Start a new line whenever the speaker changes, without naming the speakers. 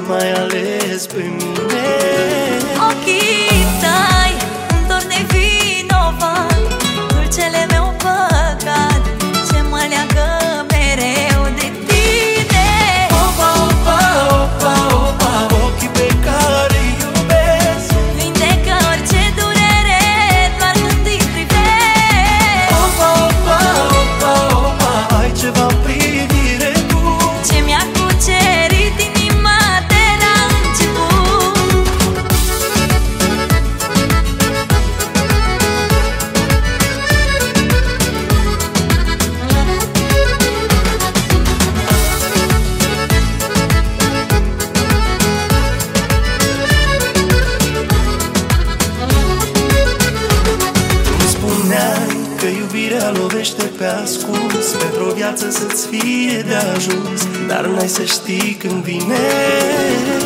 mai ales pe mine.
Ochii tăi îmi dor nevinovat, dulcele meu păcat ce mă leagă mereu de tine.
Opa, opa, opa, opa, ochii pe care îi iubesc
Vindecă orice durere doar când îi privesc.
Opa, opa, opa, opa, ai ceva în privire tu
Ce mi-a cucerit inima de la început.
Îmi spuneai că iubirea lovește pe ascuns, pentru o viață să-ți fie de ajuns, dar n-ai să știi când vine